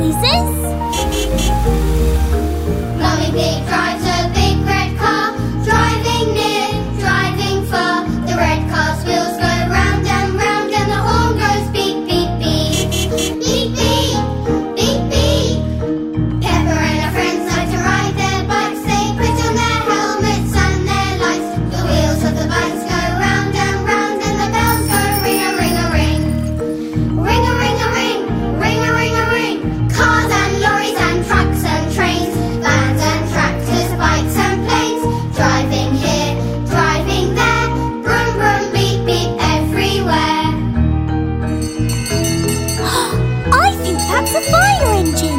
noises. Mummy Pig drives a big red car, driving near, driving far. The red car's wheels go round and round and the horn goes beep, beep, beep. Beep, beep, beep, beep. Peppa and her friends like to ride their bikes. They put on their helmets and their lights. The wheels of the bikes go round and round and the bells go ring-a-ring-a-ring. Ring-a-ring-a-ring, ring-a-ring-a-ring. Cars and lorries and trucks and trains, vans and tractors, bikes and planes, driving here, driving there, brum brum beep beep everywhere. I think that's a fire engine.